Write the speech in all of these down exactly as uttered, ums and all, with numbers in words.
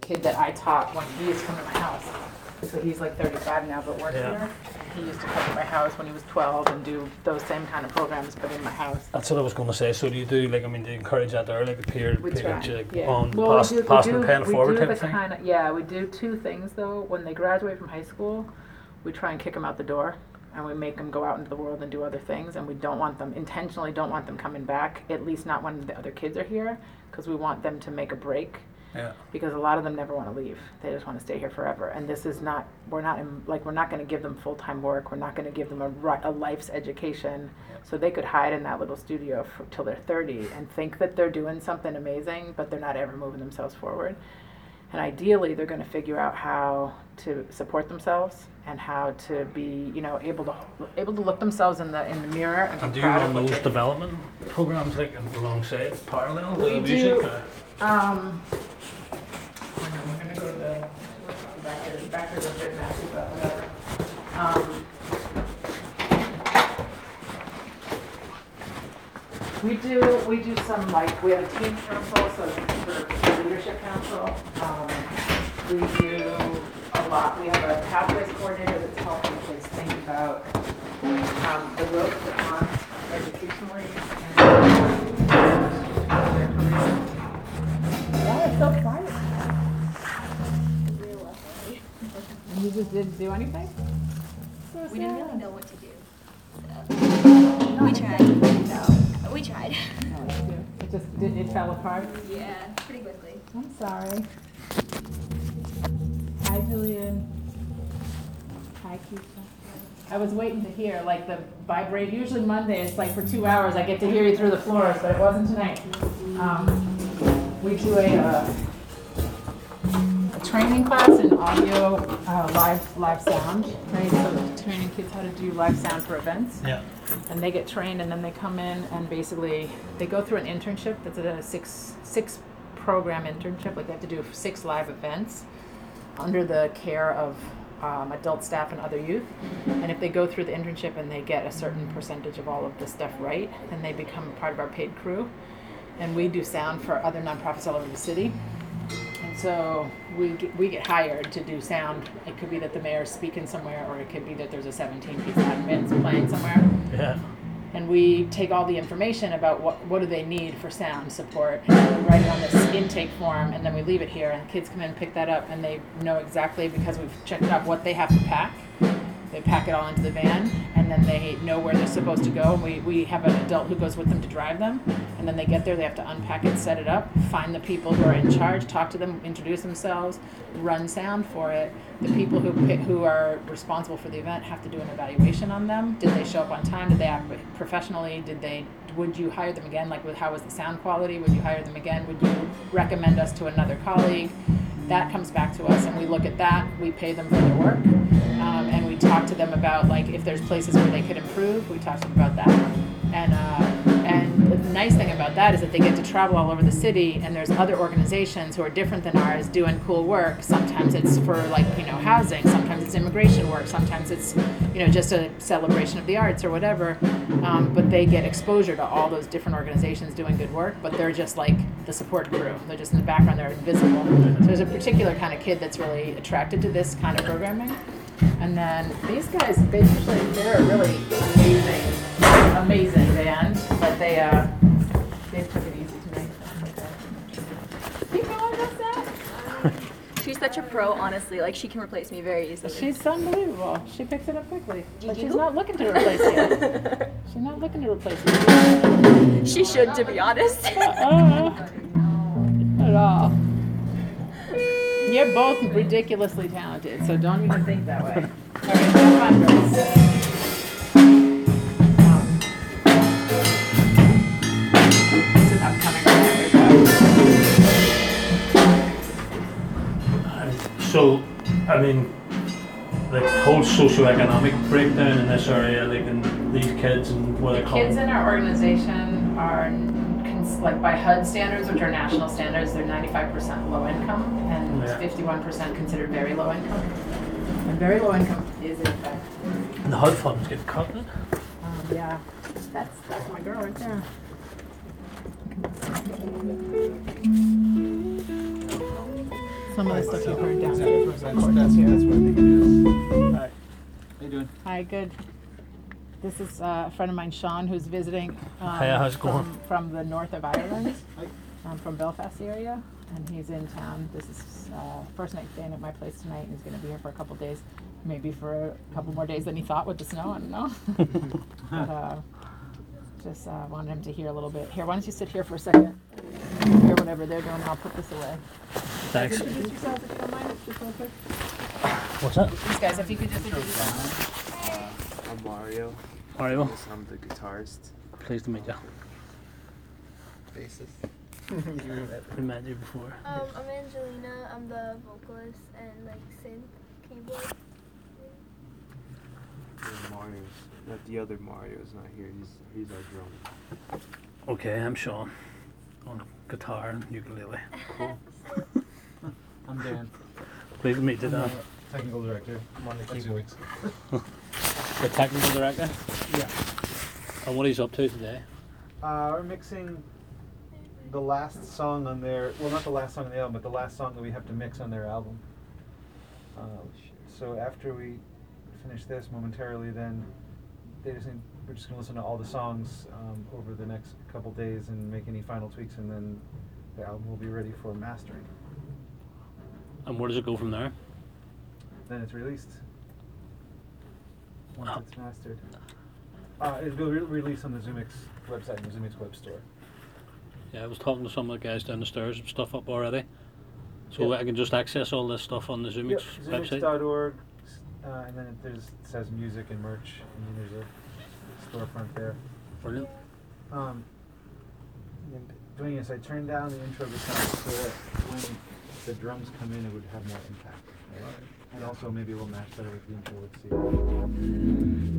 kid that I taught when he used to come to my house. So he's like thirty-five now, but works Yeah. here. He used to come to my house when he was twelve and do those same kind of programs, but in my house. That's what I was going to say. So do you do, like, I mean, do you encourage that there, like a peer, We peer try, like, yeah. on Well, pass, we do, we passing do, and paying it we forward do type the of thing? kind of, yeah, we do two things though. When they graduate from high school, we try and kick them out the door, and we make them go out into the world and do other things, and we don't want them, intentionally don't want them coming back, at least not when the other kids are here, because we want them to make a break. Yeah. Because a lot of them never want to leave. They just want to stay here forever. And this is not, we're not, in, like, we're not going to give them full-time work. We're not going to give them a, ri- a life's education. So they could hide in that little studio for, till they're thirty and think that they're doing something amazing, but they're not ever moving themselves forward. And ideally, they're going to figure out how to support themselves and how to be, you know, able to able to look themselves in the in the mirror and, And be do you proud run of what those they- development programs, like, alongside, parallel to We the do. music? or- Um, hang on, we're gonna go to the, back to, the- back to the bit messy, but whatever. Um, we do, we do some, like, we have a team council, so it's sort of a leadership council. Um, we do a lot, we have a pathways coordinator that's helping kids think about, um, the road to the on educationally and their career. Why it's so quiet? And you just didn't do anything? So We didn't sad. really know what to do. So we tried. No, we tried. No, it's good. It just did, it fell apart. Yeah, pretty quickly. I'm sorry. Hi, Julian. Hi, Keisha. I was waiting to hear, like, the vibrate. Usually Monday, it's like for two hours, I get to hear you through the floors, but it wasn't tonight. Um, we do a, uh, a training class in audio, uh, live, live sound, right? So training kids how to do live sound for events. Yeah. And they get trained, and then they come in and basically they go through an internship that's a six six program internship. Like they have to do six live events under the care of um, adult staff and other youth. And if they go through the internship and they get a certain percentage of all of the stuff right, then they become part of our paid crew. And we do sound for other nonprofits all over the city. And so we get, we get hired to do sound. It could be that the mayor's speaking somewhere, or it could be that there's a seventeen-piece band playing somewhere. Yeah. And we take all the information about what what do they need for sound support, and we write it on this intake form, and then we leave it here, and kids come in and pick that up, and they know exactly, because we've checked out what they have to pack. They pack it all into the van, and then they know where they're supposed to go. We, we have an adult who goes with them to drive them, and then they get there, they have to unpack it, set it up, find the people who are in charge, talk to them, introduce themselves, run sound for it. The people who pick, who are responsible for the event have to do an evaluation on them. Did they show up on time? Did they act professionally? Did they? Would you hire them again? Like, with how was the sound quality? Would you hire them again? Would you recommend us to another colleague? That comes back to us, and we look at that. We pay them for their work, um, and we talk to them about, like, if there's places where they could improve. We talk to them about that, and uh, and the nice thing about that is that they get to travel all over the city, and there's other organizations who are different than ours doing cool work. Sometimes it's for, like, you know, housing. Sometimes it's immigration work. Sometimes it's, you know, just a celebration of the arts or whatever. Um, but they get exposure to all those different organizations doing good work, but they're just like the support crew. They're just in the background. They're invisible. So there's a particular kind of kid that's really attracted to this kind of programming. And then these guys, they usually, they're a really amazing, amazing band, but they, uh, they took it easy tonight. You know about that? She's such a pro, honestly. Like, she can replace me very easily. She's unbelievable. She picks it up quickly. But she's You? not looking to replace you. She's not looking to replace you. She should, to be honest. Uh-uh. Not at all. You're both ridiculously talented, so don't even think that way. All right, come on, girls. Um, this is upcoming. So, I mean, the whole socioeconomic breakdown in this area, like in these kids and what The they call kids in our organization are, cons- like, by H U D standards, which are national standards, they're ninety-five percent low income, and Yeah. fifty-one percent considered very low income. And very low income is, in fact, And the H U D funds get cut. um, yeah, that's that's my girl right there. Some of the stuff you heard That's, downstairs was that's, recorded that's, up here. that's what I think it is. Hi. How you doing? Hi, good. This is uh, a friend of mine, Sean, who's visiting um, Hiya, how's it from, going? from the north of Ireland, Hi. um, from Belfast area, and he's in town. This is uh, first night staying at my place tonight, and he's going to be here for a couple days, maybe for a couple more days than he thought with the snow. I don't know. but uh, just uh, wanted him to hear a little bit. Here, why don't you sit here for a second? Hear whatever they're doing. I'll put this away. Thanks. Introduce yourselves if you don't mind, just real quick. What's that? These guys, if you could just introduce yourselves. Uh, I'm Mario. Mario. Yes, I'm the guitarist. Pleased to meet you. Bassist. We met you before. Um, I'm Angelina. I'm the vocalist and like synth keyboard. And Mario's, not the other Mario's not here. He's he's our drummer. Okay, I'm Sean. On guitar and ukulele. Cool. I'm Dan. Pleased to meet you, Dan. Technical director. I'm on the keyboards. The technical director. Yeah. And what he's up to today? Uh, we're mixing the last song on their, well, not the last song on the album, but the last song that we have to mix on their album. Uh, so after we finish this momentarily, then they just need, we're just gonna listen to all the songs um, over the next couple days and make any final tweaks, and then the album will be ready for mastering. And where does it go from there? Then it's released. Once Oh. it's mastered. Uh, it'll be re- released on the Zoomix website and the Zoomix web store. Yeah, I was talking to some of the guys down the stairs and stuff up already. So Yeah. I can just access all this stuff on the Zoomix Yep, website. Zoomix dot org, uh, and then it, there's, it says music and merch, and then there's a storefront there. Brilliant. Um, and doing this, I turned down the intro guitar so that when the drums come in, it would have more impact. Right? And also maybe we'll match better with the intro. Let's see.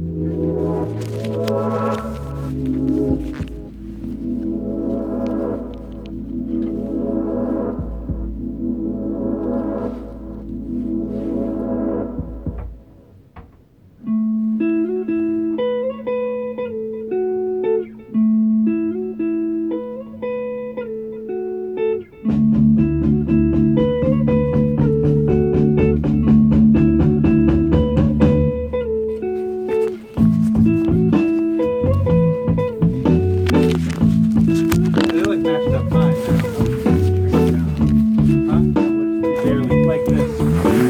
They like matched up fine. Huh? Barely like this.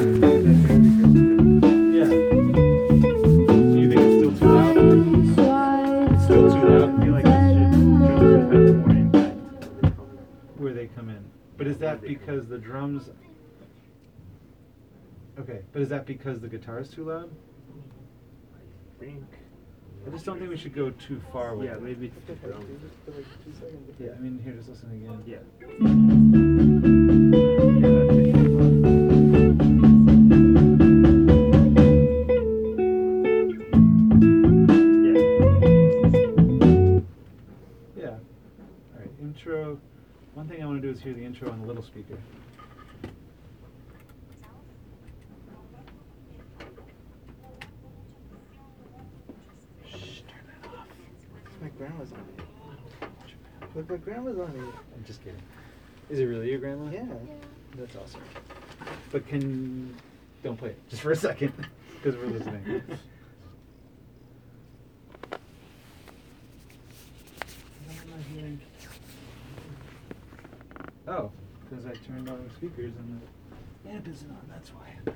Yeah. Do you think it's still too loud? It's still too loud. I feel like it should, should have more impact where they come in. But is that because the drums? Okay, but is that because the guitar is too loud? I think. I just don't think we should go too far with Yeah, it. maybe. Yeah, I mean, here, just listen again. Yeah. Yeah, that's it. Yeah. All right, intro. One thing I want to do is hear the intro on the little speaker. My grandma's on it. Look, my grandma's on it. I'm just kidding. Is it really your grandma? Yeah. That's awesome. But can don't play it just for a second because we're listening. Why am I hearing? Oh, because I turned on the speakers and the amp isn't on. That's why.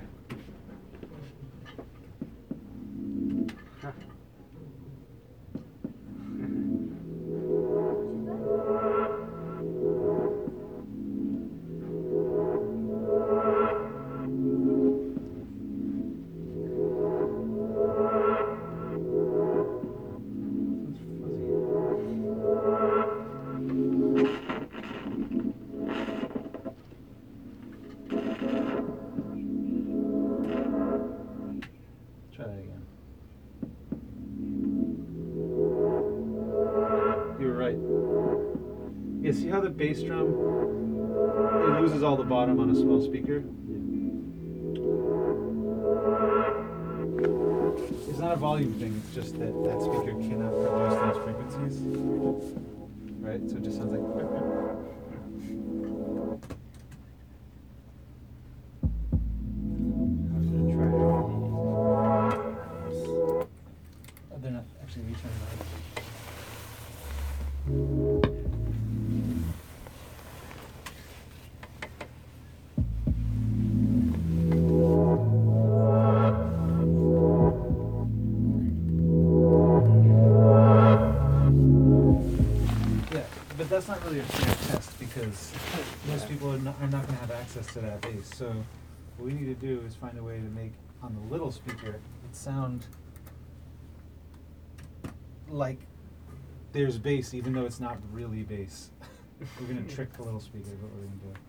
Sounds fuzzy. Try that again. You were right. Yeah, see how the bass drum, it loses all the bottom on a small speaker? It's not a volume thing, it's just that that speaker cannot produce those frequencies. Right? So it just sounds like... bass. Most Yeah. people are not, are not gonna have access to that bass, so what we need to do is find a way to make, on the little speaker, it sound like there's bass, even though it's not really bass. We're gonna trick the little speaker, is what we're gonna do.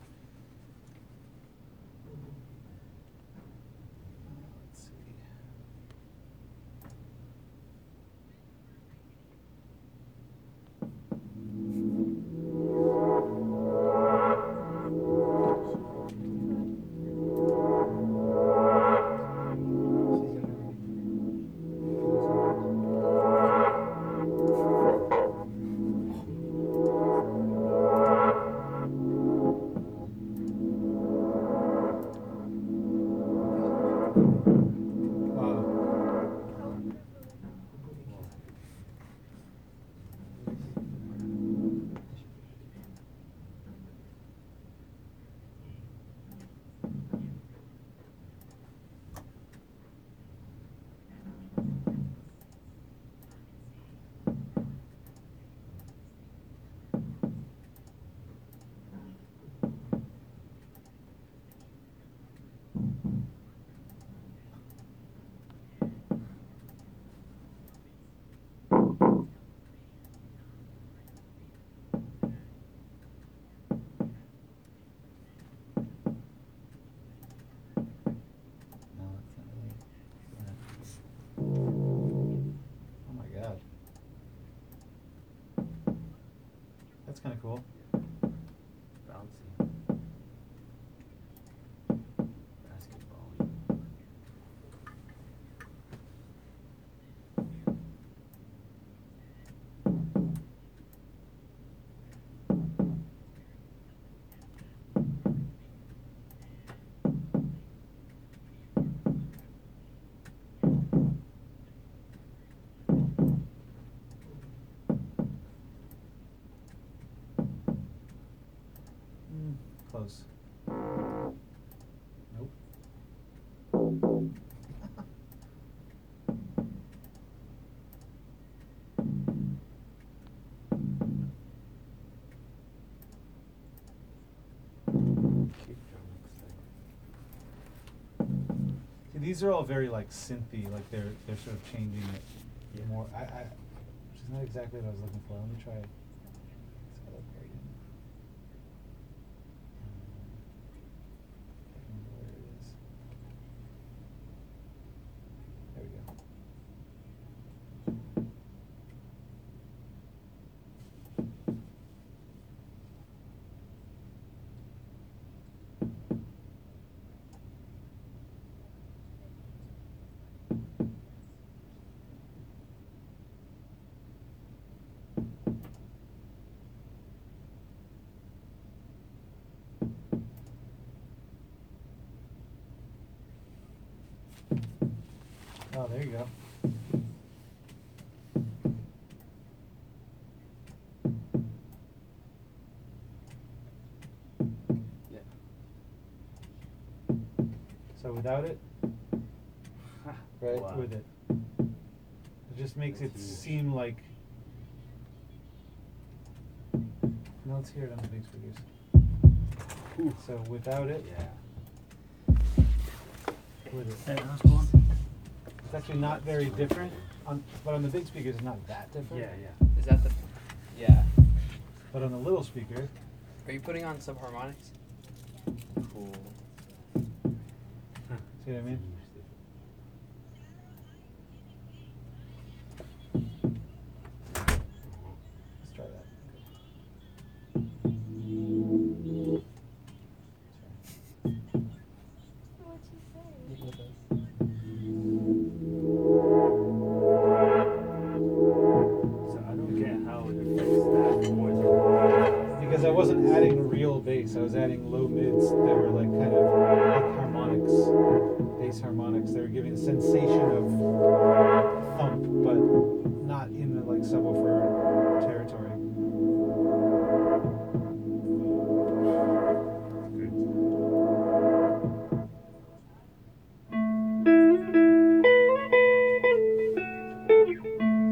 Let's see. No, that's not really. Yeah. Oh my god. That's kind of cool. Bouncy. Basketball. Mm, close. Nope. Kick drum looks like. See, these are all very like synthy, like they're they're sort of changing it Yeah. more. I, I, which is not exactly what I was looking for. Let me try this other part again. Um, can't remember where it is. There we go. Oh, there you go. Yeah. So without it, right, Wow. with it, it just makes it That's huge. seem like. Now let's hear it on the big speakers. Ooh. So without it, Yeah. with it. Hey, how's it going? It's actually not very different, on, but on the big speakers it's not that different. Yeah, yeah. Is that the? Yeah. But on the little speaker, Are you putting on subharmonics? Cool. see what I mean? Let's try that. What'd you say? So I don't get how it affects that voice or Because I wasn't adding real bass, I was adding low mids that were like kind of like harmonics, bass harmonics. They were giving a sensation of thump, but not in the like subwoofer territory.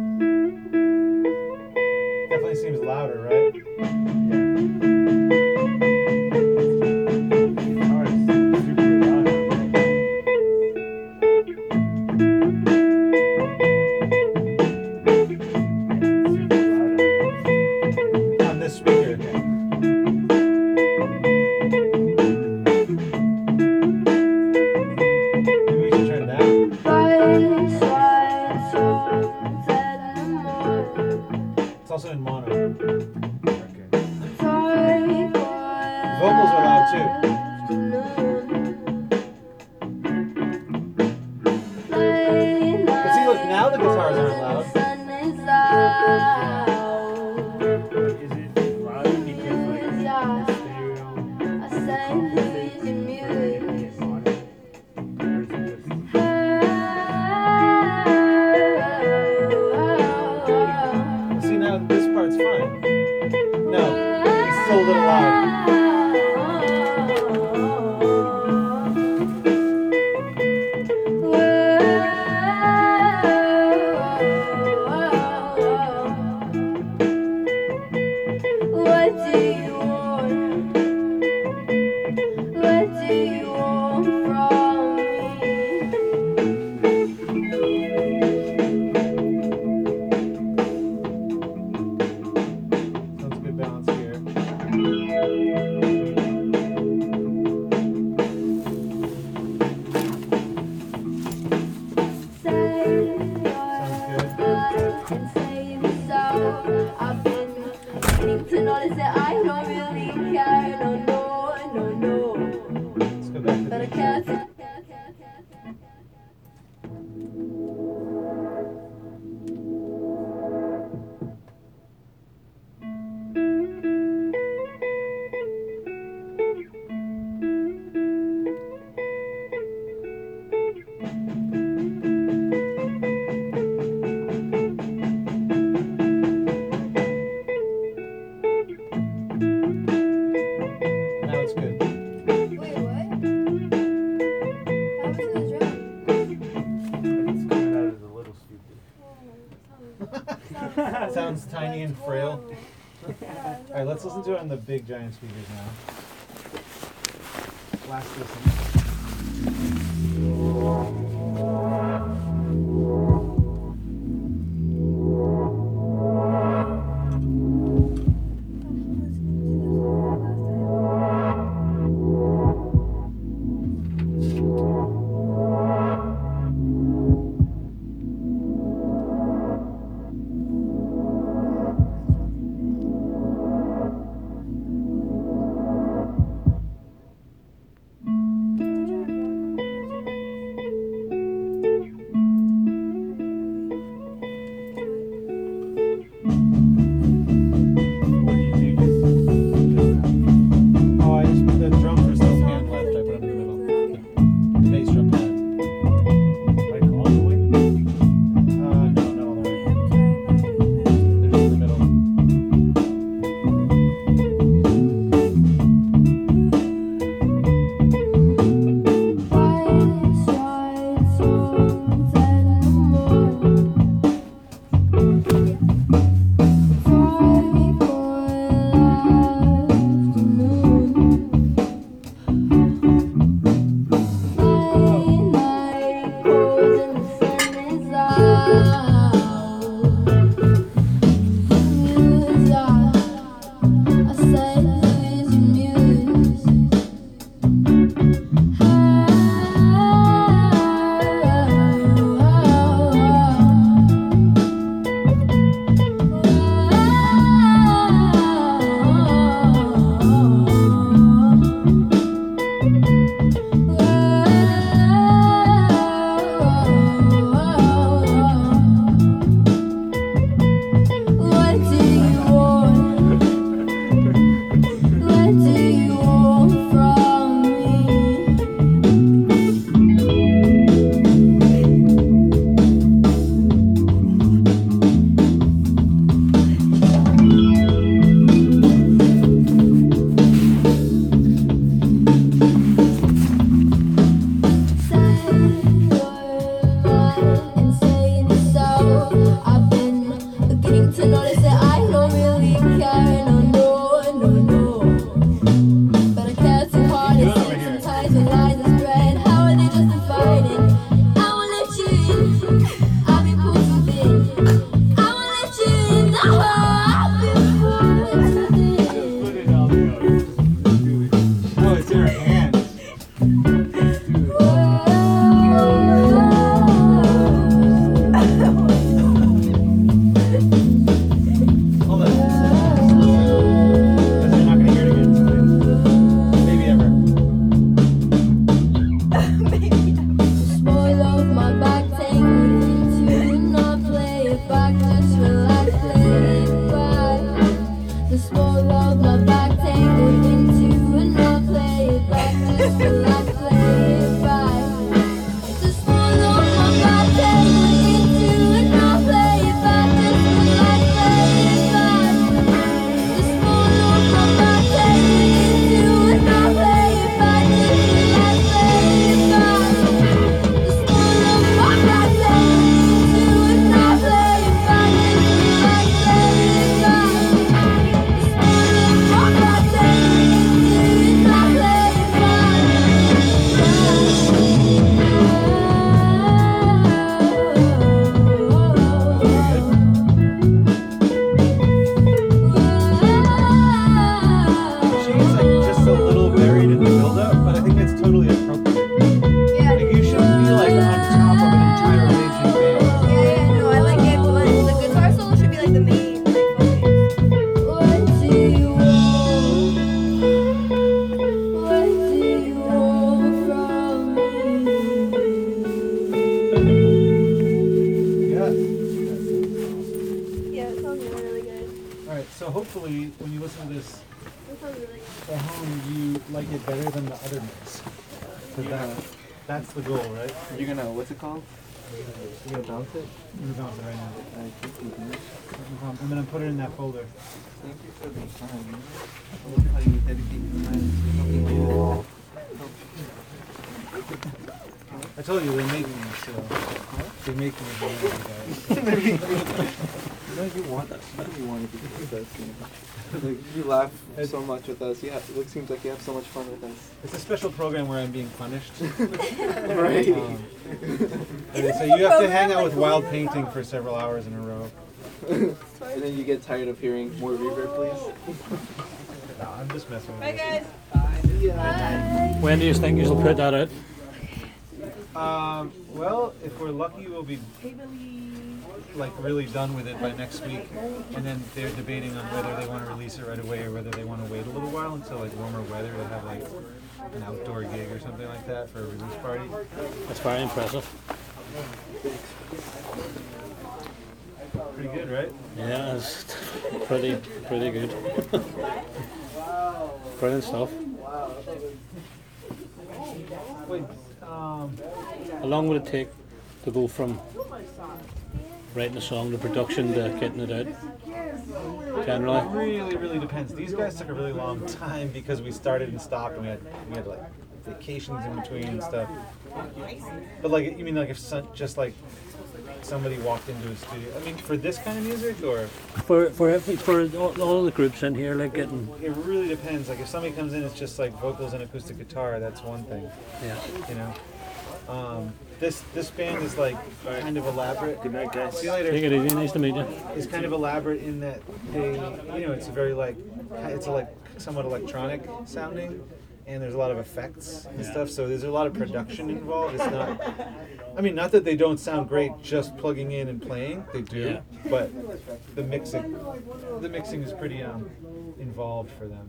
Definitely seems louder, right? yeah. See, now this part's fine. No, it's still a little loud. What do you want? What do you want from me? Sounds good balance here. Sounds good. I've been beginning to notice that I don't really care. No, no, no, no. Let's go back to But I the can't. Now it's good. Wait, what? What happened to the drum? It's coming out as a little stupid. Sounds tiny and frail. Alright, let's listen to it on the big giant speakers now. Last listen. Oh, I just the drums are still pan left. I put them in the middle. The bass drum pan. Like all the way? Uh, no, not all the way. They're just in the middle. I said, who's your muse? What do you want? What do you want from me? And saying so, I've been beginning to notice that I don't really care. No, no, no, no. But I care too hard. It seems sometimes when lies are spread, how are they justified? And I won't let you in. I've been pulled within. I won't let you in. No, I've been pulled within. Put it all together. Just do it. No, it's in her hands. Hold on. Because you're not gonna hear it again tonight. Maybe ever. Spoil off my back, take me to not play it back, just relax, play it back. The spoil off my back, take me to not play it back, just relax. feel like playing fine. Just one on my back, take me to and not play it back. Just feel like playing fine. Just one on my back, take me to and not play it back. Just feel like playing fine. Just one on my back, take me to and not play it back. Just feel like playing fine. Just one on my back, take me to and not play it She's like just a little buried in the build-up, but I think that's totally appropriate. Yeah. Like you shouldn't be like on top of an entire raging band. Yeah, yeah, no, I like it, but like, the guitar solo should be like the main like, focus. What do you want? What do you want from me? Yeah. Yeah, it sounds really, really good. All right. So hopefully, when you listen to this It sounds really good. at home, you like it better than the other mix. So that, that's the goal, right? You're gonna, what's it called? You're gonna bounce it? I'm gonna bounce it right now. I think you can. I'm gonna put it in that folder. Thank you for the time. I love how you dedicate your time to helping me. I told you they're making me, so they make me do it, guys. No, you want us. You know you want to be with us. You know? Like, you laugh so much with us. Yeah, it seems like you have so much fun with us. It's a special program where I'm being punished. Right. Um, and so you have to hang out with Wild Painting for several hours in a row. And then you get tired of hearing more reverb, please. No, I'm just messing with Bye, you. guys. When do you think you'll put that out? Um, well, if we're lucky, we'll be like really done with it by next week, and then they're debating on whether they want to release it right away or whether they want to wait a little while until like warmer weather to have like an outdoor gig or something like that for a release party. That's very impressive. Pretty good, right? Yeah, it's pretty, pretty good. Brilliant stuff. Wait, um, How long would it take to go from writing a song to production to getting it out? it Generally? really, really depends. These guys took a really long time because we started and stopped, and we had we had like vacations in between and stuff. But like, you mean like if some, just like somebody walked into a studio? I mean, for this kind of music, or For for every, for all, all the groups in here, like getting it really depends. Like if somebody comes in, it's just like vocals and acoustic guitar. That's one thing, yeah. you know. Um, this this band is like kind of elaborate. Good night, guys. See you later. Take it easy. Nice to meet you. Is kind of elaborate in that they, you know, it's a very like, it's a like somewhat electronic sounding, and there's a lot of effects and stuff. So there's a lot of production involved. It's not, I mean, not that they don't sound great just plugging in and playing. They do, Yeah. but the mixing, the mixing is pretty um involved for them.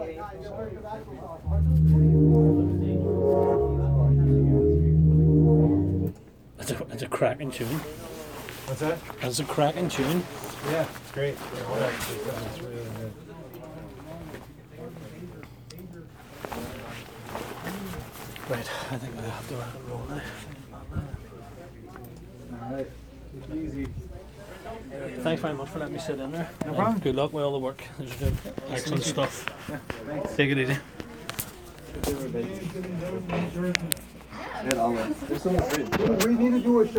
That's a, that's a cracking tune. What's that? That's a cracking tune. Yeah, it's great. Yeah, it's, it's really good. Right, I think I have to roll now. All right, easy. Thanks very much for letting me sit in there. No problem. Good luck with all the work. This is good. Excellent stuff. Take it easy. There's so much